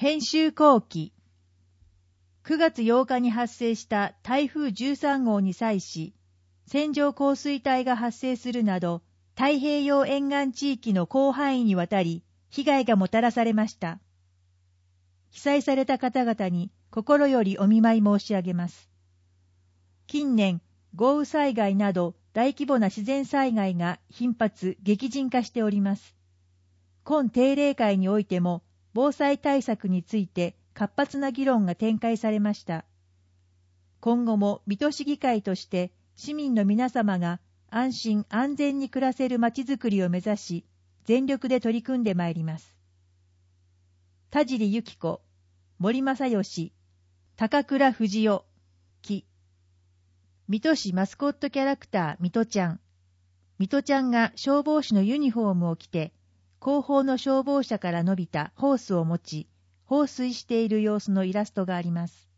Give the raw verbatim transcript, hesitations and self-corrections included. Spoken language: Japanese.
編集後期。くがつようかに発生した台風じゅうさんごうに際し、線状降水帯が発生するなど、太平洋沿岸地域の広範囲にわたり、被害がもたらされました。被災された方々に心よりお見舞い申し上げます。近年、豪雨災害など大規模な自然災害が頻発、激甚化しております。今定例会においても、防災対策について活発な議論が展開されました。今後も水戸市議会として市民の皆様が安心安全に暮らせるまちづくりを目指し、全力で取り組んでまいります。田尻由紀子、森正義、高倉藤代、木。水戸市マスコットキャラクター水戸ちゃん。水戸ちゃんが消防士のユニフォームを着て、後方の消防車から伸びたホースを持ち、放水している様子のイラストがあります。